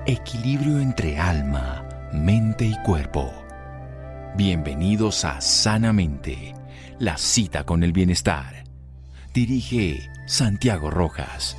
Equilibrio entre alma, mente y cuerpo. Bienvenidos a Sanamente, la cita con el bienestar. Dirige Santiago Rojas.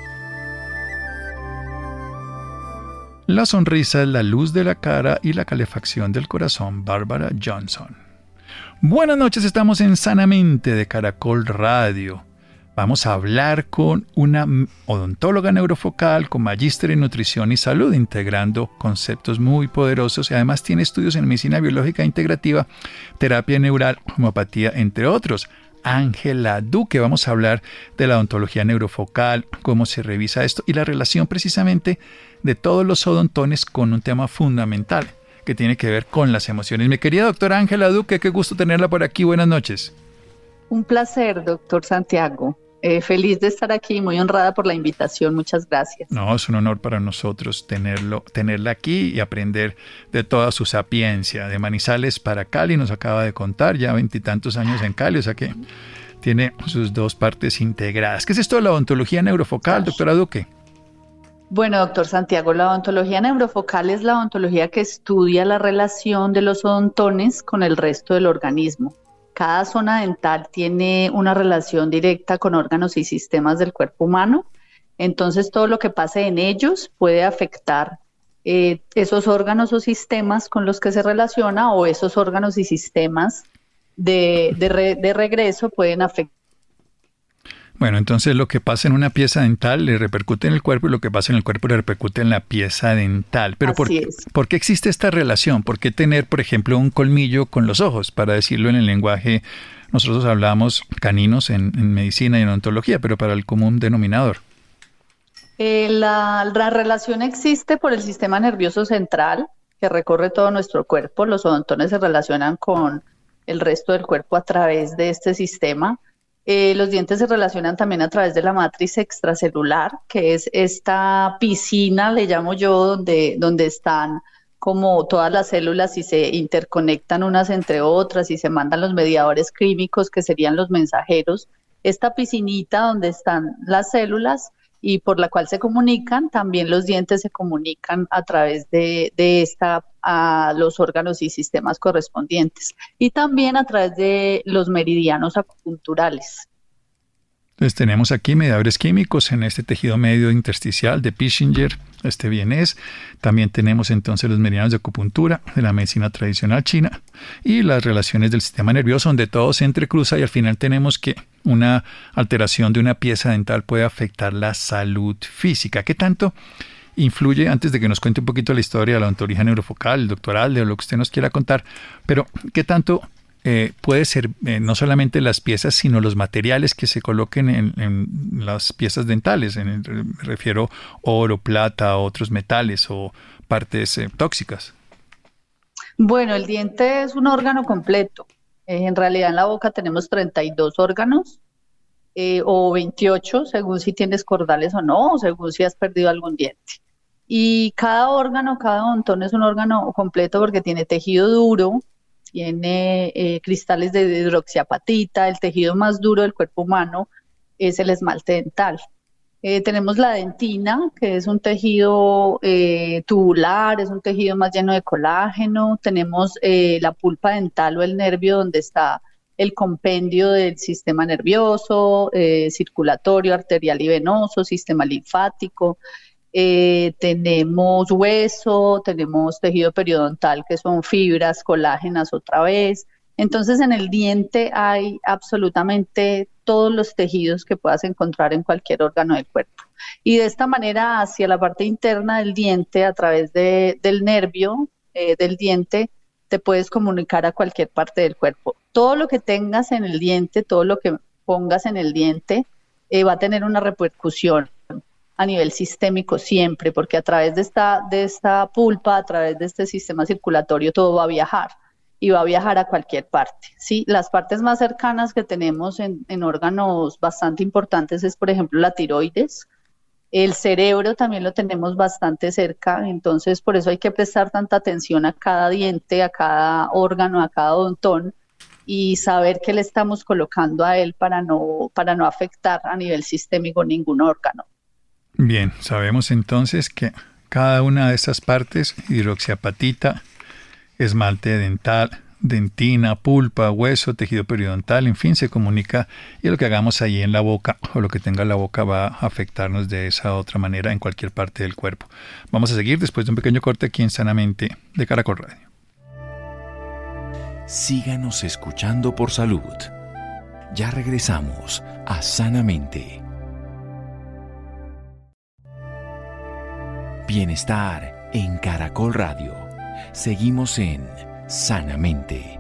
La sonrisa es la luz de la cara y la calefacción del corazón. Bárbara Johnson. Buenas noches, estamos en Sanamente de Caracol Radio. Vamos a hablar con una odontóloga neurofocal con magíster en nutrición y salud, integrando conceptos muy poderosos y además tiene estudios en medicina biológica integrativa, terapia neural, homeopatía, entre otros. Ángela Duque, vamos a hablar de la odontología neurofocal, cómo se revisa esto y la relación precisamente de todos los odontones con un tema fundamental que tiene que ver con las emociones. Mi querida doctora Ángela Duque, qué gusto tenerla por aquí. Buenas noches. Un placer, doctor Santiago. Feliz de estar aquí, muy honrada por la invitación, muchas gracias. No, es un honor para nosotros tenerla aquí y aprender de toda su sapiencia. De Manizales para Cali nos acaba de contar, ya 20 y tantos años en Cali, o sea que tiene sus dos partes integradas. ¿Qué es esto de la odontología neurofocal, doctora Duque? Bueno, doctor Santiago, la odontología neurofocal es la odontología que estudia la relación de los odontones con el resto del organismo. Cada zona dental tiene una relación directa con órganos y sistemas del cuerpo humano, entonces todo lo que pase en ellos puede afectar esos órganos o sistemas con los que se relaciona, o esos órganos y sistemas de regreso pueden afectar. Bueno, entonces lo que pasa en una pieza dental le repercute en el cuerpo y lo que pasa en el cuerpo le repercute en la pieza dental. Pero ¿por qué existe esta relación? ¿Por qué tener, por ejemplo, un colmillo con los ojos? Para decirlo en el lenguaje, nosotros hablamos caninos en medicina y en odontología, pero para el común denominador. La relación existe por el sistema nervioso central que recorre todo nuestro cuerpo. Los odontones se relacionan con el resto del cuerpo a través de este sistema. Los dientes se relacionan también a través de la matriz extracelular, que es esta piscina, le llamo yo, donde están como todas las células y se interconectan unas entre otras y se mandan los mediadores químicos que serían los mensajeros. Esta piscinita donde están las células y por la cual se comunican, también los dientes se comunican a través de esta a los órganos y sistemas correspondientes y también a través de los meridianos acupunturales. Entonces tenemos aquí mediadores químicos en este tejido medio intersticial de Pischinger, este vienés. También tenemos entonces los meridianos de acupuntura de la medicina tradicional china y las relaciones del sistema nervioso donde todo se entrecruza y al final tenemos que una alteración de una pieza dental puede afectar la salud física. ¿Qué tanto influye, antes de que nos cuente un poquito la historia de la odontología neurofocal, doctoral, de lo que usted nos quiera contar, pero qué tanto puede ser no solamente las piezas, sino los materiales que se coloquen en las piezas dentales? Me refiero oro, plata, otros metales o partes tóxicas. Bueno, el diente es un órgano completo. En realidad en la boca tenemos 32 órganos o 28, según si tienes cordales o no, o según si has perdido algún diente. Y cada órgano, cada odontón es un órgano completo porque tiene tejido duro, tiene cristales de hidroxiapatita. El tejido más duro del cuerpo humano es el esmalte dental. Tenemos la dentina, que es un tejido tubular, es un tejido más lleno de colágeno. Tenemos la pulpa dental o el nervio, donde está el compendio del sistema nervioso, circulatorio, arterial y venoso, sistema linfático. Tenemos hueso, tenemos tejido periodontal, que son fibras colágenas otra vez. Entonces en el diente hay absolutamente todos los tejidos que puedas encontrar en cualquier órgano del cuerpo. Y de esta manera, hacia la parte interna del diente, a través del nervio del diente, te puedes comunicar a cualquier parte del cuerpo. Todo lo que tengas en el diente, todo lo que pongas en el diente, va a tener una repercusión a nivel sistémico siempre, porque a través de esta pulpa, a través de este sistema circulatorio, todo va a viajar y va a viajar a cualquier parte, ¿sí? Las partes más cercanas que tenemos en órganos bastante importantes es, por ejemplo, la tiroides. El cerebro también lo tenemos bastante cerca, entonces por eso hay que prestar tanta atención a cada diente, a cada órgano, a cada odontón y saber qué le estamos colocando a él para no afectar a nivel sistémico ningún órgano. Bien, sabemos entonces que Cada una de estas partes, hidroxiapatita, esmalte dental, dentina, pulpa, hueso, tejido periodontal, en fin, se comunica, y lo que hagamos ahí en la boca o lo que tenga la boca va a afectarnos de esa otra manera en cualquier parte del cuerpo. Vamos a seguir después de un pequeño corte aquí en Sanamente de Caracol Radio. Síganos escuchando por salud. Ya regresamos a Sanamente. Bienestar en Caracol Radio. Seguimos en Sanamente.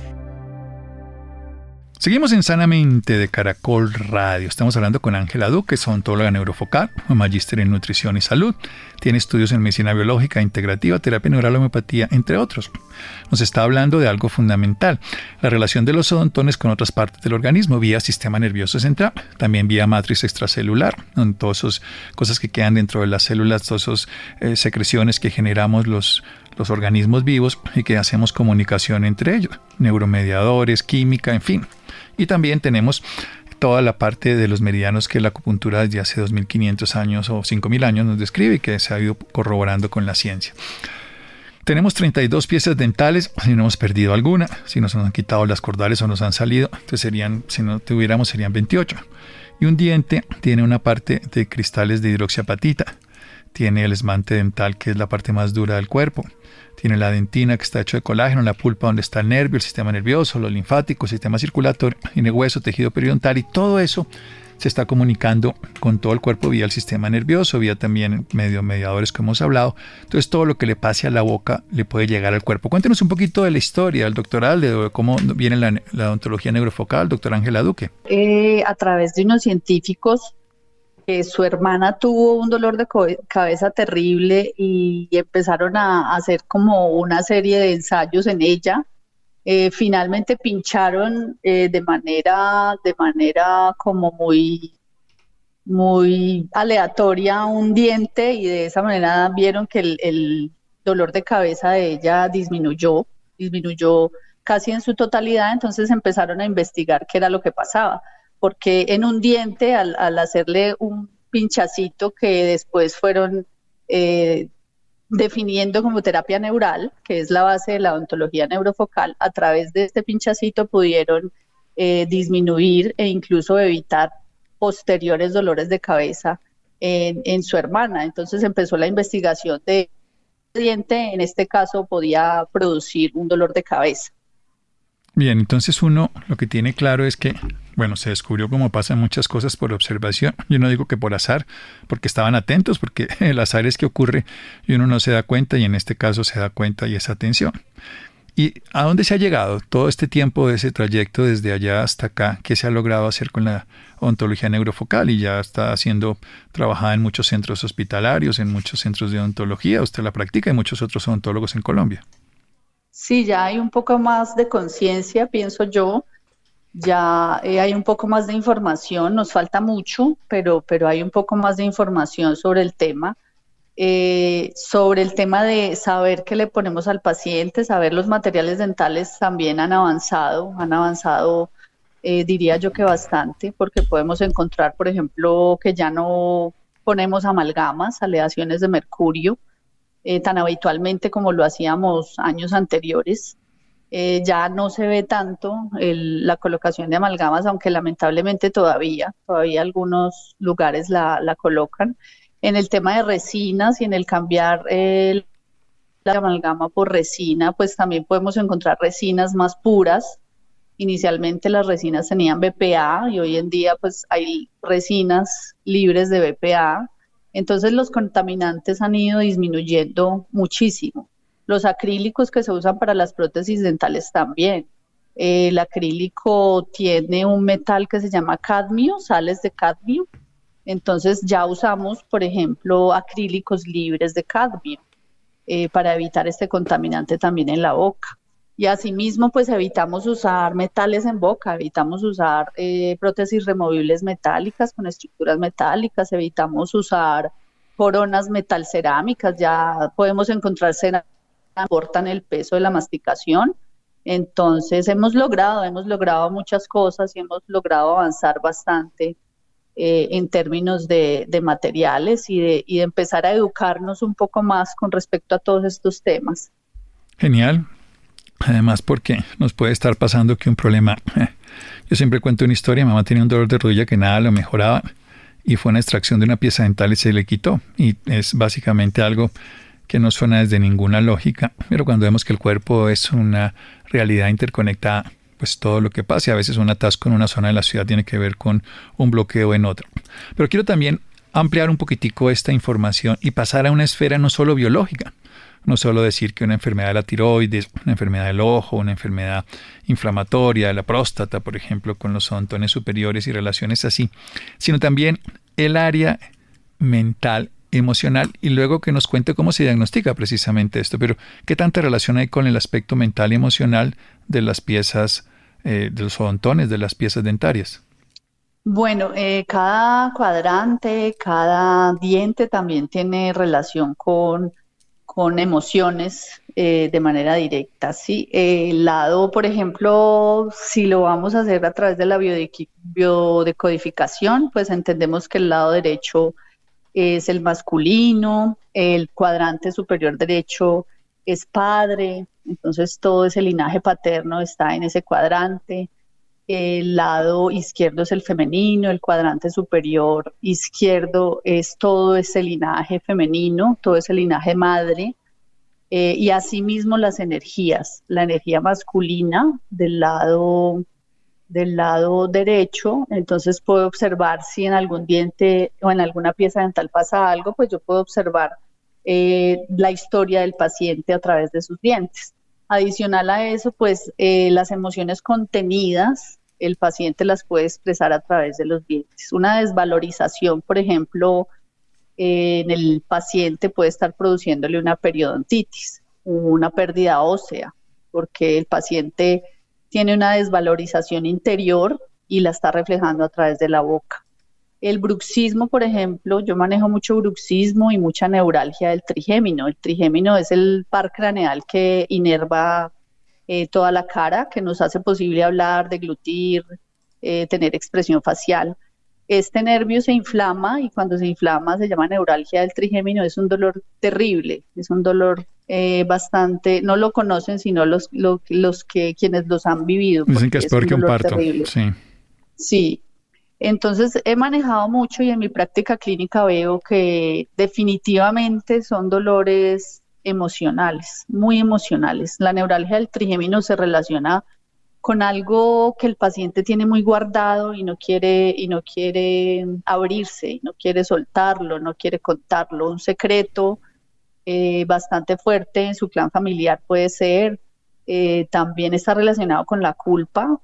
Seguimos en Sanamente de Caracol Radio. Estamos hablando con Ángela Duque, es odontóloga neurofocal, magíster en nutrición y salud. Tiene estudios en medicina biológica, integrativa, terapia neural, homeopatía, entre otros. Nos está hablando de algo fundamental, la relación de los odontones con otras partes del organismo, vía sistema nervioso central, también vía matriz extracelular, con todas esas cosas que quedan dentro de las células, todas esas secreciones que generamos los organismos vivos y que hacemos comunicación entre ellos, neuromediadores, química, en fin. Y también tenemos toda la parte de los meridianos que la acupuntura desde hace 2500 años o 5000 años nos describe y que se ha ido corroborando con la ciencia. Tenemos 32 piezas dentales, si no hemos perdido alguna, si nos han quitado las cordales o nos han salido, entonces serían, si no tuviéramos, serían 28. Y un diente tiene una parte de cristales de hidroxiapatita, tiene el esmalte dental, que es la parte más dura del cuerpo. Tiene la dentina, que está hecho de colágeno, la pulpa donde está el nervio, el sistema nervioso, los linfáticos, el sistema circulatorio, tiene hueso, tejido periodontal, y todo eso se está comunicando con todo el cuerpo vía el sistema nervioso, vía también mediadores que hemos hablado. Entonces todo lo que le pase a la boca le puede llegar al cuerpo. Cuéntenos un poquito de la historia del doctoral, de cómo viene la odontología neurofocal, doctora Ángela Duque. A través de unos científicos, su hermana tuvo un dolor de cabeza terrible y empezaron a hacer como una serie de ensayos en ella. Finalmente pincharon de manera como muy aleatoria un diente, y de esa manera vieron que el dolor de cabeza de ella disminuyó casi en su totalidad. Entonces empezaron a investigar qué era lo que pasaba, porque en un diente, al hacerle un pinchacito que después fueron definiendo como terapia neural, que es la base de la odontología neurofocal, a través de este pinchacito pudieron disminuir e incluso evitar posteriores dolores de cabeza en su hermana. Entonces empezó la investigación de diente, en este caso podía producir un dolor de cabeza. Bien, entonces uno lo que tiene claro es que, bueno, se descubrió cómo pasan muchas cosas por observación. Yo no digo que por azar, porque estaban atentos, porque el azar es que ocurre y uno no se da cuenta, y en este caso se da cuenta y es atención. ¿Y a dónde se ha llegado todo este tiempo de ese trayecto desde allá hasta acá? ¿Qué se ha logrado hacer con la odontología neurofocal? Y ya está siendo trabajada en muchos centros hospitalarios, en muchos centros de odontología. Usted la practica y muchos otros odontólogos en Colombia. Sí, ya hay un poco más de conciencia, pienso yo, ya hay un poco más de información, nos falta mucho, pero hay un poco más de información sobre el tema de saber qué le ponemos al paciente, saber los materiales dentales también han avanzado, diría yo que bastante, porque podemos encontrar, por ejemplo, que ya no ponemos amalgamas, aleaciones de mercurio, tan habitualmente como lo hacíamos años anteriores. Ya no se ve tanto la colocación de amalgamas, aunque lamentablemente todavía algunos lugares la colocan. En el tema de resinas y en el cambiar la amalgama por resina, pues también podemos encontrar resinas más puras. Inicialmente las resinas tenían BPA y hoy en día pues hay resinas libres de BPA. Entonces los contaminantes han ido disminuyendo muchísimo. Los acrílicos que se usan para las prótesis dentales también. El acrílico tiene un metal que se llama cadmio, sales de cadmio. Entonces ya usamos, por ejemplo, acrílicos libres de cadmio para evitar este contaminante también en la boca. Y asimismo, pues evitamos usar metales en boca, evitamos usar prótesis removibles metálicas con estructuras metálicas, evitamos usar coronas metalcerámicas, ya podemos encontrar cerámicas que aportan el peso de la masticación. Entonces hemos logrado muchas cosas y hemos logrado avanzar bastante en términos de materiales y de empezar a educarnos un poco más con respecto a todos estos temas. Genial. Además, porque nos puede estar pasando que un problema... Yo siempre cuento una historia. Mi mamá tenía un dolor de rodilla que nada lo mejoraba y fue una extracción de una pieza dental y se le quitó. Y es básicamente algo que no suena desde ninguna lógica, pero cuando vemos que el cuerpo es una realidad interconectada, pues todo lo que pasa, a veces un atasco en una zona de la ciudad tiene que ver con un bloqueo en otra. Pero quiero también ampliar un poquitico esta información y pasar a una esfera no solo biológica, no solo decir que una enfermedad de la tiroides, una enfermedad del ojo, una enfermedad inflamatoria de la próstata, por ejemplo, con los odontones superiores y relaciones así, sino también el área mental, emocional, y luego que nos cuente cómo se diagnostica precisamente esto. Pero, ¿qué tanta relación hay con el aspecto mental y emocional de las piezas, de los odontones, de las piezas dentarias? Bueno, cada cuadrante, cada diente también tiene relación con emociones de manera directa, ¿sí? El lado, por ejemplo, si lo vamos a hacer a través de la biodecodificación, pues entendemos que el lado derecho es el masculino, el cuadrante superior derecho es padre, entonces todo ese linaje paterno está en ese cuadrante. El lado izquierdo es el femenino, el cuadrante superior izquierdo es todo ese linaje femenino, todo ese linaje madre, y asimismo las energías, la energía masculina del lado derecho, entonces puedo observar si en algún diente o en alguna pieza dental pasa algo, pues yo puedo observar la historia del paciente a través de sus dientes. Adicional a eso, pues las emociones contenidas, el paciente las puede expresar a través de los dientes. Una desvalorización, por ejemplo, en el paciente puede estar produciéndole una periodontitis, una pérdida ósea, porque el paciente tiene una desvalorización interior y la está reflejando a través de la boca. El bruxismo, por ejemplo, yo manejo mucho bruxismo y mucha neuralgia del trigémino. El trigémino es el par craneal que inerva toda la cara, que nos hace posible hablar, deglutir, tener expresión facial. Este nervio se inflama y cuando se inflama se llama neuralgia del trigémino. Es un dolor terrible, es un dolor bastante, no lo conocen sino quienes los han vivido. Dicen que es peor que un parto. Sí. Sí. Entonces he manejado mucho y en mi práctica clínica veo que definitivamente son dolores emocionales, muy emocionales. La neuralgia del trigémino se relaciona con algo que el paciente tiene muy guardado y no quiere abrirse, y no quiere soltarlo, no quiere contarlo. Un secreto bastante fuerte en su clan familiar puede ser. También está relacionado con la culpa.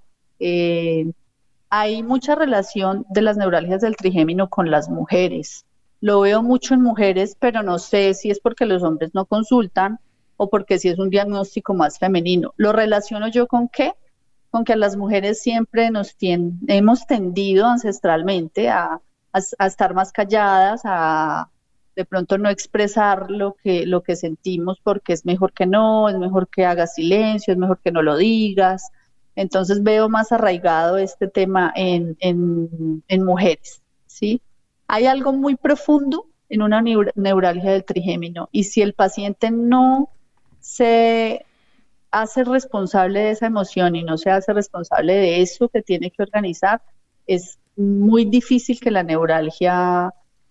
Hay mucha relación de las neuralgias del trigémino con las mujeres. Lo veo mucho en mujeres, pero no sé si es porque los hombres no consultan o porque si es un diagnóstico más femenino. ¿Lo relaciono yo con qué? Con que a las mujeres siempre hemos tendido ancestralmente a estar más calladas, a de pronto no expresar lo que sentimos porque es mejor que no, es mejor que hagas silencio, es mejor que no lo digas. Entonces veo más arraigado este tema en mujeres, ¿sí? Hay algo muy profundo en una neuralgia del trigémino y si el paciente no se hace responsable de esa emoción y no se hace responsable de eso que tiene que organizar, es muy difícil que la neuralgia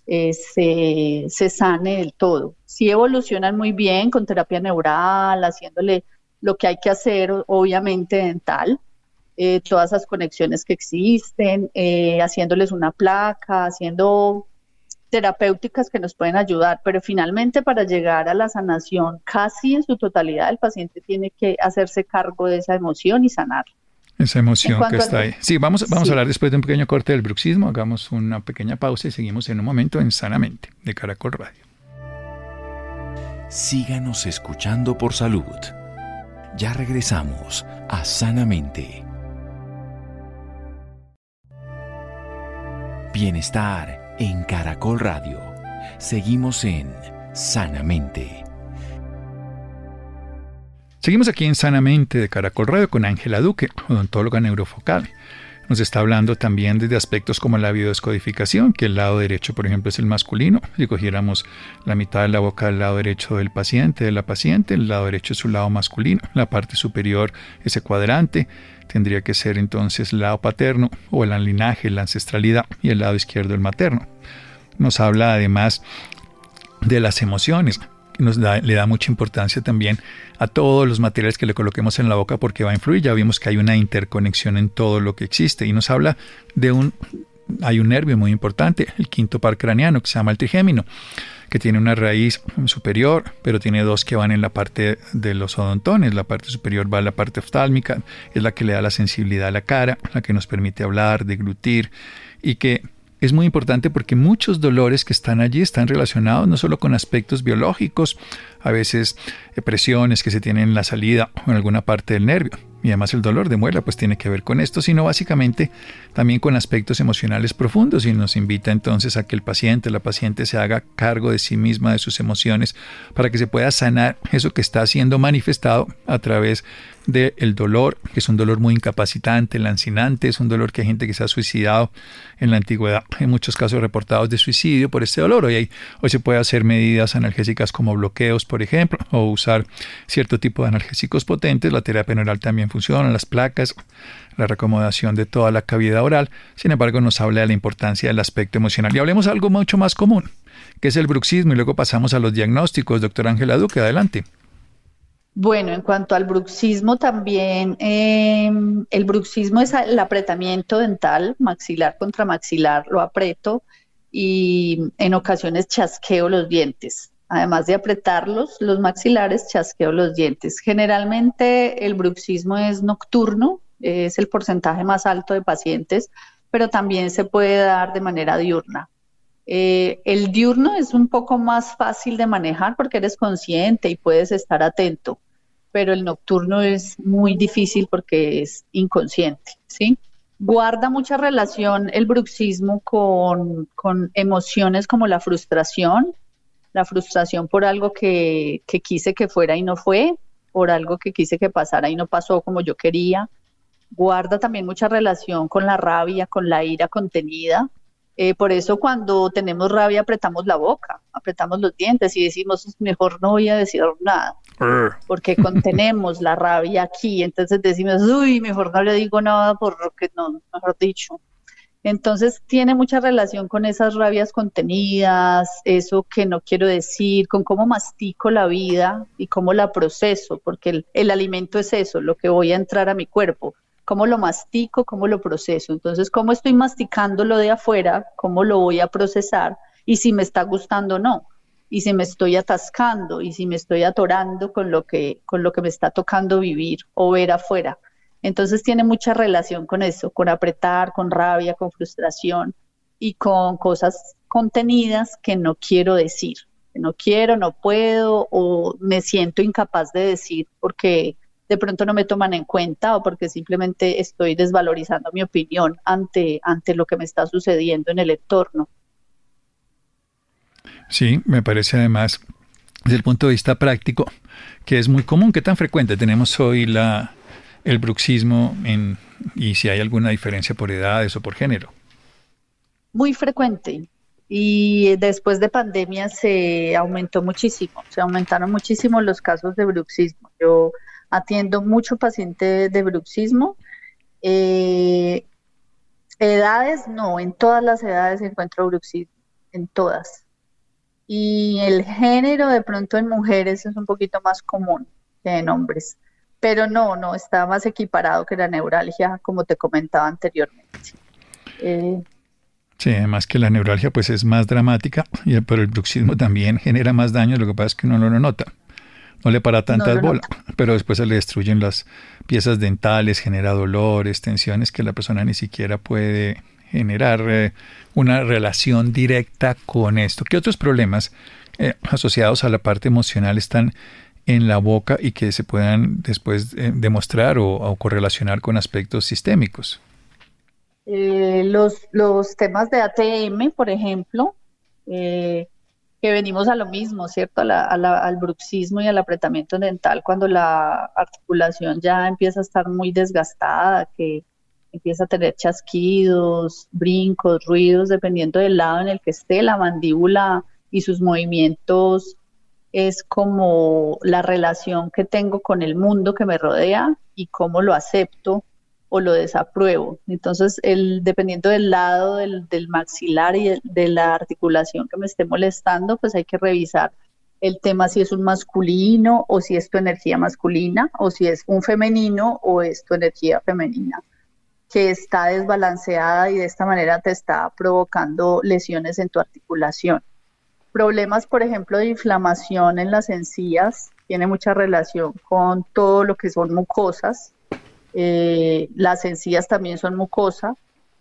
se sane del todo. Sí evolucionan muy bien con terapia neural, haciéndole lo que hay que hacer, obviamente dental, todas esas conexiones que existen, haciéndoles una placa, haciendo terapéuticas que nos pueden ayudar, pero finalmente para llegar a la sanación casi en su totalidad, el paciente tiene que hacerse cargo de esa emoción y sanar. Esa emoción que está ahí. Sí, vamos a hablar después de un pequeño corte del bruxismo. Hagamos una pequeña pausa y seguimos en un momento en Sanamente de Caracol Radio. Síganos escuchando por salud. Ya regresamos a Sanamente. Bienestar en Caracol Radio. Seguimos en Sanamente. Seguimos aquí en Sanamente de Caracol Radio con Ángela Duque, odontóloga neurofocal. Nos está hablando también desde aspectos como la biodescodificación, que el lado derecho, por ejemplo, es el masculino. Si cogiéramos la mitad de la boca del lado derecho del paciente, de la paciente, el lado derecho es su lado masculino, la parte superior, ese cuadrante, tendría que ser entonces el lado paterno o el linaje, la ancestralidad, y el lado izquierdo el materno. Nos habla además de las emociones. Le da mucha importancia también a todos los materiales que le coloquemos en la boca porque va a influir. Ya vimos que hay una interconexión en todo lo que existe y nos habla de hay un nervio muy importante, el quinto par craneano, que se llama el trigémino, que tiene una raíz superior, pero tiene dos que van en la parte de los odontones. La parte superior va a la parte oftálmica, es la que le da la sensibilidad a la cara, la que nos permite hablar, deglutir, y que es muy importante porque muchos dolores que están allí están relacionados no solo con aspectos biológicos, a veces presiones que se tienen en la salida o en alguna parte del nervio. Y además el dolor de muela pues tiene que ver con esto, sino básicamente también con aspectos emocionales profundos, y nos invita entonces a que el paciente, la paciente se haga cargo de sí misma, de sus emociones, para que se pueda sanar eso que está siendo manifestado a través del dolor, que es un dolor muy incapacitante, lancinante, es un dolor que hay gente que se ha suicidado en la antigüedad, hay muchos casos reportados de suicidio por este dolor. Hoy se puede hacer medidas analgésicas como bloqueos, por ejemplo, o usar cierto tipo de analgésicos potentes. La terapia neural también funciona, las placas, la reacomodación de toda la cavidad oral. Sin embargo, nos habla de la importancia del aspecto emocional. Y hablemos de algo mucho más común, que es el bruxismo, y luego pasamos a los diagnósticos. Doctora Ángela Duque, adelante. Bueno, en cuanto al bruxismo también, el bruxismo es el apretamiento dental, maxilar contra maxilar, lo aprieto y en ocasiones chasqueo los dientes. Además de apretarlos, los maxilares, chasqueo los dientes. Generalmente el bruxismo es nocturno, es el porcentaje más alto de pacientes, pero también se puede dar de manera diurna. El diurno es un poco más fácil de manejar porque eres consciente y puedes estar atento, pero el nocturno es muy difícil porque es inconsciente, ¿sí? Guarda mucha relación el bruxismo con emociones como la frustración por algo que quise que fuera y no fue, por algo que quise que pasara y no pasó como yo quería. Guarda también mucha relación con la rabia, con la ira contenida. Por eso cuando tenemos rabia apretamos la boca, apretamos los dientes y decimos, mejor no voy a decir nada, porque contenemos la rabia aquí. Entonces decimos, uy, mejor no le digo nada porque no, mejor dicho. Entonces tiene mucha relación con esas rabias contenidas, eso que no quiero decir, con cómo mastico la vida y cómo la proceso, porque el alimento es eso, lo que voy a entrar a mi cuerpo. Cómo lo mastico, cómo lo proceso. Entonces, cómo estoy masticando lo de afuera, cómo lo voy a procesar y si me está gustando o no. Y si me estoy atascando y si me estoy atorando con lo que me está tocando vivir o ver afuera. Entonces, tiene mucha relación con eso, con apretar, con rabia, con frustración y con cosas contenidas que no quiero decir. Que no quiero, no puedo o me siento incapaz de decir porque de pronto no me toman en cuenta o porque simplemente estoy desvalorizando mi opinión ante lo que me está sucediendo en el entorno. Sí, me parece además, desde el punto de vista práctico, que es muy común. ¿Qué tan frecuente tenemos hoy el bruxismo y si hay alguna diferencia por edades o por género? Muy frecuente. Y después de pandemia se aumentaron muchísimo los casos de bruxismo. Yo atiendo mucho paciente de bruxismo. Edades, no, en todas las edades encuentro bruxismo, en todas. Y el género de pronto en mujeres es un poquito más común que en hombres. Pero no, está más equiparado que la neuralgia, como te comentaba anteriormente. Sí, además que la neuralgia pues es más dramática, pero el bruxismo también genera más daño, lo que pasa es que uno no lo nota. No le para tantas bolas, pero después se le destruyen las piezas dentales, genera dolores, tensiones que la persona ni siquiera puede generar una relación directa con esto. ¿Qué otros problemas asociados a la parte emocional están en la boca y que se puedan después demostrar o correlacionar con aspectos sistémicos? Los temas de ATM, por ejemplo, que venimos a lo mismo, ¿cierto? Al bruxismo y al apretamiento dental cuando la articulación ya empieza a estar muy desgastada, que empieza a tener chasquidos, brincos, ruidos, dependiendo del lado en el que esté. La mandíbula y sus movimientos es como la relación que tengo con el mundo que me rodea y cómo lo acepto o lo desapruebo. Entonces, dependiendo del lado del maxilar y de la articulación que me esté molestando, pues hay que revisar el tema si es un masculino o si es tu energía masculina, o si es un femenino o es tu energía femenina, que está desbalanceada y de esta manera te está provocando lesiones en tu articulación. Problemas, por ejemplo, de inflamación en las encías, tiene mucha relación con todo lo que son mucosas. Las encías también son mucosas.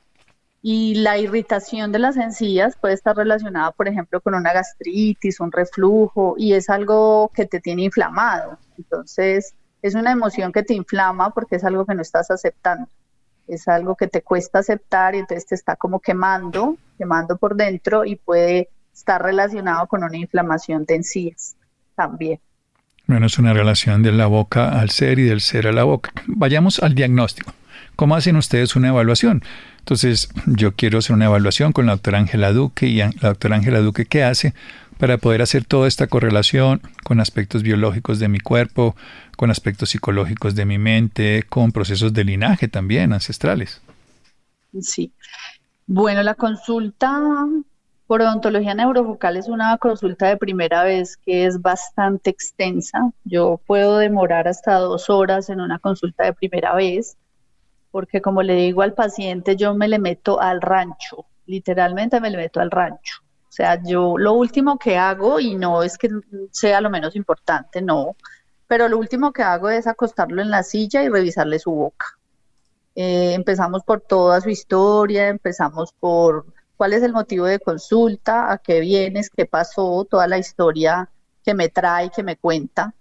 Y la irritación de las encías puede estar relacionada, por ejemplo, con una gastritis, un reflujo, y es algo que te tiene inflamado. Entonces, es una emoción que te inflama porque es algo que no estás aceptando. Es algo que te cuesta aceptar y entonces te está como quemando por dentro, y puede estar relacionado con una inflamación de encías también. Bueno, es una relación de la boca al ser y del ser a la boca. Vayamos al diagnóstico. ¿Cómo hacen ustedes una evaluación? Entonces, yo quiero hacer una evaluación con la doctora Ángela Duque. ¿Y la doctora Ángela Duque qué hace para poder hacer toda esta correlación con aspectos biológicos de mi cuerpo, con aspectos psicológicos de mi mente, con procesos de linaje también, ancestrales? Sí. Bueno, la consulta por odontología neurobucal es una consulta de primera vez que es bastante extensa. Yo puedo demorar hasta 2 horas en una consulta de primera vez, porque como le digo al paciente, yo me le meto al rancho, literalmente me le meto al rancho. O sea, yo lo último que hago, y no es que sea lo menos importante, no, pero lo último que hago es acostarlo en la silla y revisarle su boca. Empezamos por toda su historia, empezamos por cuál es el motivo de consulta, a qué vienes, qué pasó, toda la historia que me trae, que me cuenta,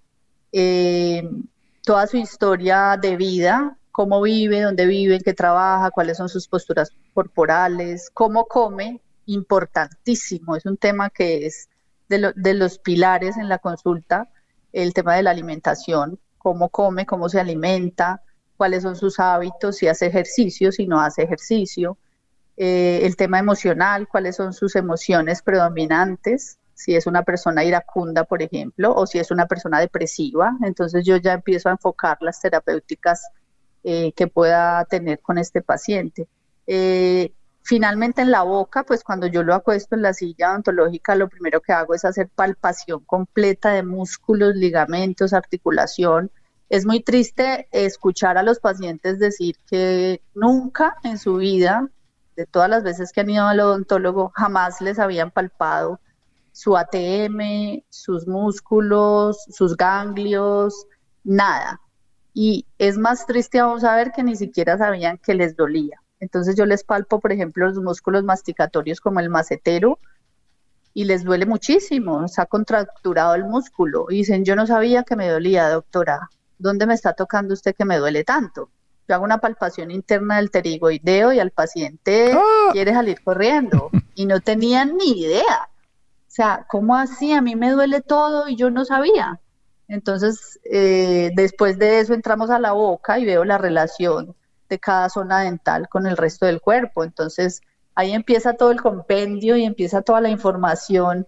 toda su historia de vida, cómo vive, dónde vive, en qué trabaja, cuáles son sus posturas corporales, cómo come, importantísimo, es un tema que es de los pilares en la consulta, el tema de la alimentación, cómo come, cómo se alimenta, cuáles son sus hábitos, si hace ejercicio, si no hace ejercicio, el tema emocional, cuáles son sus emociones predominantes, si es una persona iracunda, por ejemplo, o si es una persona depresiva. Entonces yo ya empiezo a enfocar las terapéuticas que pueda tener con este paciente. Finalmente en la boca, pues cuando yo lo acuesto en la silla odontológica, lo primero que hago es hacer palpación completa de músculos, ligamentos, articulación. Es muy triste escuchar a los pacientes decir que nunca en su vida, de todas las veces que han ido al odontólogo, jamás les habían palpado su ATM, sus músculos, sus ganglios, nada. Y es más triste aún saber que ni siquiera sabían que les dolía. Entonces yo les palpo, por ejemplo, los músculos masticatorios como el macetero y les duele muchísimo, se ha contracturado el músculo. Y dicen, yo no sabía que me dolía, doctora. ¿Dónde me está tocando usted que me duele tanto? Yo hago una palpación interna del pterigoideo y al paciente quiere salir corriendo. Y no tenían ni idea. O sea, ¿cómo así? A mí me duele todo y yo no sabía. Entonces, después de eso entramos a la boca y veo la relación de cada zona dental con el resto del cuerpo. Entonces, ahí empieza todo el compendio y empieza toda la información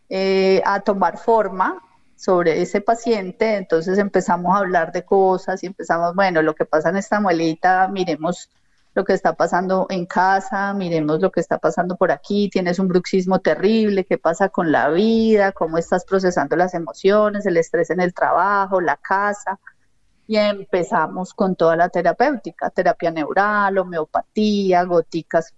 a tomar forma sobre ese paciente. Entonces empezamos a hablar de cosas y empezamos, bueno, lo que pasa en esta muelita, miremos lo que está pasando en casa, miremos lo que está pasando por aquí, tienes un bruxismo terrible, qué pasa con la vida, cómo estás procesando las emociones, el estrés en el trabajo, la casa, y empezamos con toda la terapéutica, terapia neural, homeopatía, goticas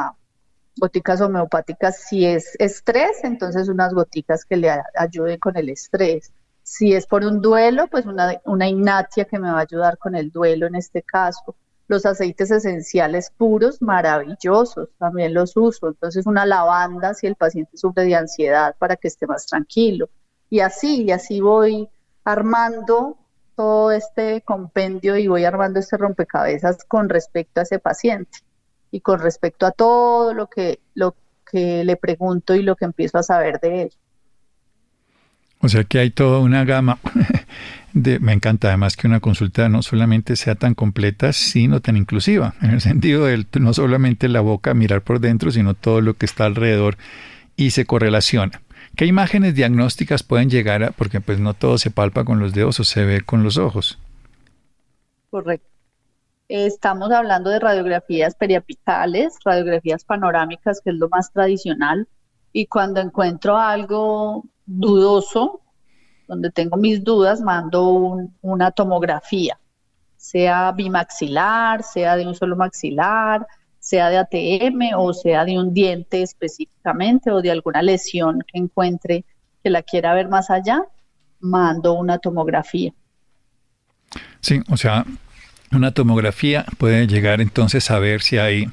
homeopáticas. Si es estrés, entonces unas goticas que le ayuden con el estrés. Si es por un duelo, pues una Ignatia que me va a ayudar con el duelo en este caso. Los aceites esenciales puros, maravillosos, también los uso. Entonces una lavanda si el paciente sufre de ansiedad para que esté más tranquilo. Y así voy armando todo este compendio y voy armando este rompecabezas con respecto a ese paciente y con respecto a todo lo que le pregunto y lo que empiezo a saber de él. O sea que hay toda una gama Me encanta además que una consulta no solamente sea tan completa, sino tan inclusiva, en el sentido de no solamente la boca, mirar por dentro, sino todo lo que está alrededor y se correlaciona. ¿Qué imágenes diagnósticas pueden llegar a, porque pues no todo se palpa con los dedos o se ve con los ojos? Correcto. Estamos hablando de radiografías periapicales, radiografías panorámicas, que es lo más tradicional, y cuando encuentro algo dudoso, donde tengo mis dudas, mando una tomografía, sea bimaxilar, sea de un solo maxilar, sea de ATM o sea de un diente específicamente o de alguna lesión que encuentre que la quiera ver más allá, mando una tomografía. Sí, o sea, una tomografía puede llegar entonces a ver si hay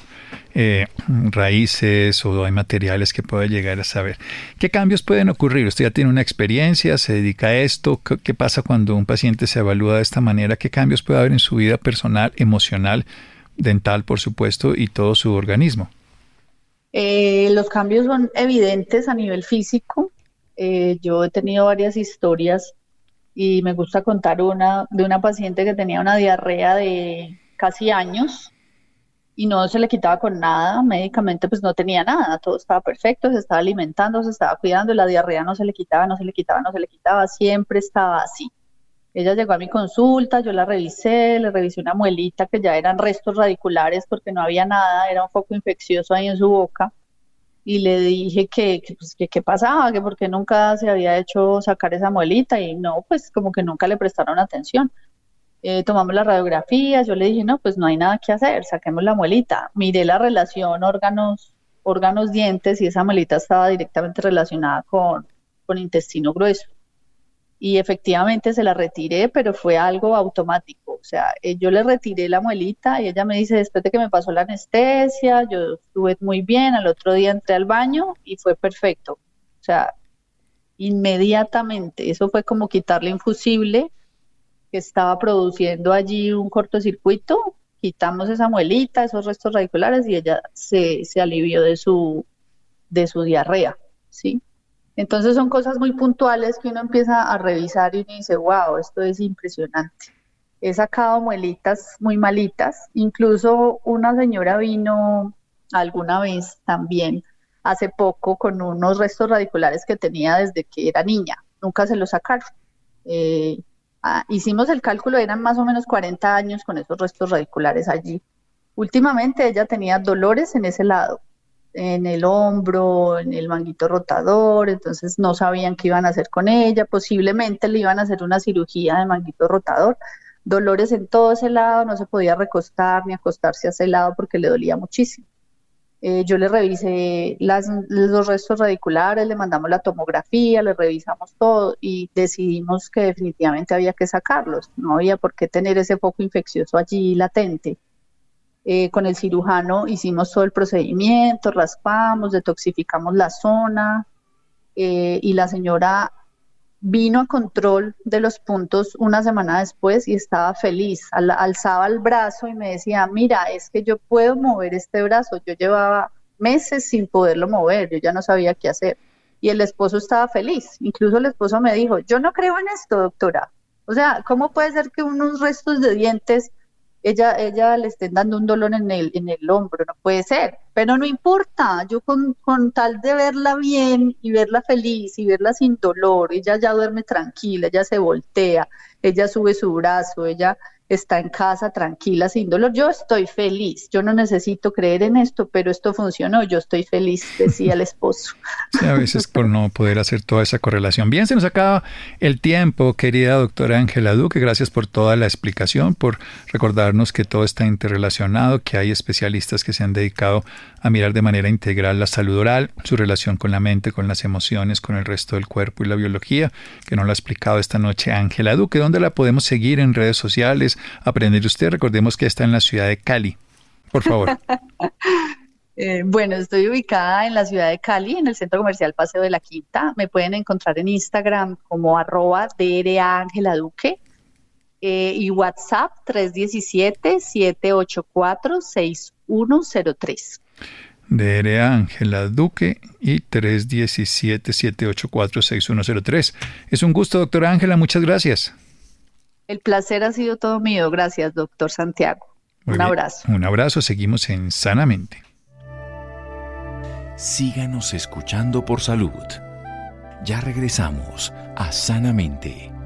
raíces o hay materiales que puede llegar a saber. ¿Qué cambios pueden ocurrir? Usted ya tiene una experiencia, se dedica a esto. ¿Qué pasa cuando un paciente se evalúa de esta manera? ¿Qué cambios puede haber en su vida personal, emocional, dental, por supuesto, y todo su organismo? Los cambios son evidentes a nivel físico. Yo he tenido varias historias y me gusta contar una de una paciente que tenía una diarrea de casi años y no se le quitaba con nada, médicamente pues no tenía nada, todo estaba perfecto, se estaba alimentando, se estaba cuidando y la diarrea no se le quitaba, no se le quitaba, no se le quitaba, siempre estaba así. Ella llegó a mi consulta, yo la revisé, le revisé una muelita que ya eran restos radiculares porque no había nada, era un foco infeccioso ahí en su boca. Y le dije que qué pasaba, que por qué nunca se había hecho sacar esa muelita y no, pues como que nunca le prestaron atención. Tomamos las radiografías, yo le dije, no, pues no hay nada que hacer, saquemos la muelita. Miré la relación órganos-dientes y esa muelita estaba directamente relacionada con intestino grueso. Y efectivamente se la retiré, pero fue algo automático. O sea, yo le retiré la muelita y ella me dice, después de que me pasó la anestesia, yo estuve muy bien, al otro día entré al baño y fue perfecto. O sea, inmediatamente, eso fue como quitarle infusible que estaba produciendo allí un cortocircuito, quitamos esa muelita, esos restos radiculares y ella se alivió de su diarrea, ¿sí? Entonces son cosas muy puntuales que uno empieza a revisar y uno dice, wow, esto es impresionante. He sacado muelitas muy malitas, incluso una señora vino alguna vez también hace poco con unos restos radiculares que tenía desde que era niña, nunca se los sacaron. Hicimos el cálculo, eran más o menos 40 años con esos restos radiculares allí. Últimamente ella tenía dolores en ese lado, en el hombro, en el manguito rotador, entonces no sabían qué iban a hacer con ella, posiblemente le iban a hacer una cirugía de manguito rotador, dolores en todo ese lado, no se podía recostar ni acostarse a ese lado porque le dolía muchísimo. Yo le revisé los restos radiculares, le mandamos la tomografía, le revisamos todo y decidimos que definitivamente había que sacarlos, no había por qué tener ese foco infeccioso allí latente. Con el cirujano hicimos todo el procedimiento, raspamos, detoxificamos la zona y la señora vino a control de los puntos una semana después y estaba feliz, alzaba el brazo y me decía, mira, es que yo puedo mover este brazo, yo llevaba meses sin poderlo mover, yo ya no sabía qué hacer. Y el esposo estaba feliz, incluso el esposo me dijo, yo no creo en esto, doctora. O sea, ¿cómo puede ser que unos restos de dientes ella le estén dando un dolor en el hombro? No puede ser, pero no importa, yo con tal de verla bien y verla feliz y verla sin dolor, ella ya duerme tranquila, ella se voltea, ella sube su brazo, ella está en casa tranquila, sin dolor, yo estoy feliz, yo no necesito creer en esto, pero esto funcionó, yo estoy feliz, decía el esposo. Sí, a veces por no poder hacer toda esa correlación. Bien, se nos acaba el tiempo, querida doctora Ángela Duque, gracias por toda la explicación, por recordarnos que todo está interrelacionado, que hay especialistas que se han dedicado a mirar de manera integral la salud oral, su relación con la mente, con las emociones, con el resto del cuerpo y la biología, que nos lo ha explicado esta noche Ángela Duque. ¿Dónde la podemos seguir en redes sociales? Aprender usted, recordemos que está en la ciudad de Cali. Por favor. Bueno, estoy ubicada en la ciudad de Cali, en el Centro Comercial Paseo de la Quinta. Me pueden encontrar en Instagram como @DRAAngelaDuque y WhatsApp 317-784-6103. DRA Ángela Duque y 317-784-6103. Es un gusto, doctora Ángela, muchas gracias. El placer ha sido todo mío. Gracias, doctor Santiago. Un abrazo. Un abrazo. Seguimos en Sanamente. Síganos escuchando por salud. Ya regresamos a Sanamente.